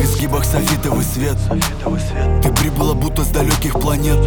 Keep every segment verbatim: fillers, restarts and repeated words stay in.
изгибах софитовый свет. Ты прибыла будто с далеких планет.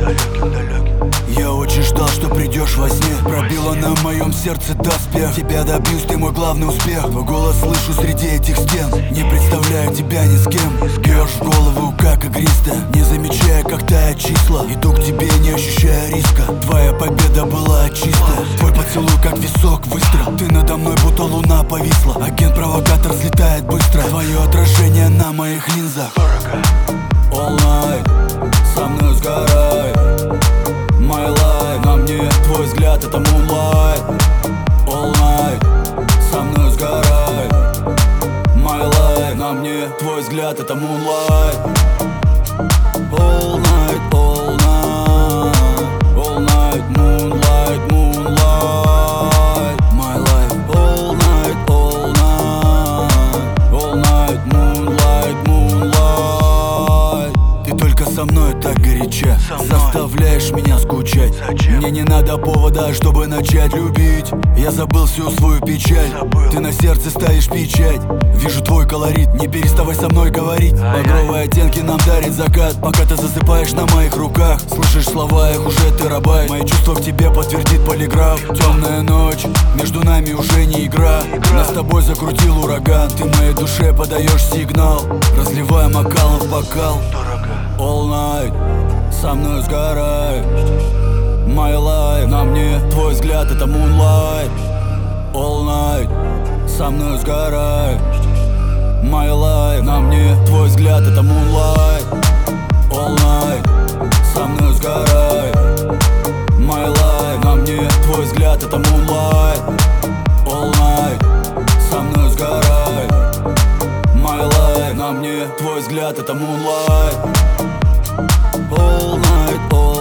Я очень ждал, что придешь во сне. Пробила на моем сердце доспех. Тебя добьюсь, ты мой главный успех. Твой голос слышу среди этих стен. Не представляю тебя ни с кем. Бьешь в голову, как игристо, не замечая, как тают числа. Иду к тебе, не ощущая риска. Твоя победа была чистая. Твой поцелуй, как висок, выстрел. Ты надо мной, будто луна повисла. Агент-провокатор взлетает быстро. Твое отражение на моих линзах. All night, со мной сгорай. My life, на мне твой взгляд, это moonlight. All night, со мной сгорай. My life, на мне твой взгляд, это moonlight. All night, all night, all night, moonlight, moonlight. My life, all night, all night, all night, moonlight, moonlight. Ты только со мной так горяча, заставляешь меня скучать. Зачем? Мне не надо повода, чтобы начать любить. Я забыл всю свою печаль. Забыл. Ты на сердце ставишь печать. Вижу твой колорит, не переставай со мной говорить. Багровые оттенки нам дарит закат, пока ты засыпаешь на моих руках. Слышишь слова, их уже терабайт. Мои чувства к тебе подтвердит полиграф. Темная ночь, между нами уже не игра. Нас с тобой закрутил ураган. Ты моей душе подаешь сигнал, разливая бокалом в бокал. All night, со мной сгорай. My life, на мне твой взгляд, это moonlight. All night, со мной сгорай. My life, на мне твой взгляд, это moonlight. All night, со мной сгорай. My life, на мне твой взгляд, это moonlight. All night, со мной сгорай. My life, на мне твой взгляд, это moonlight. All night, all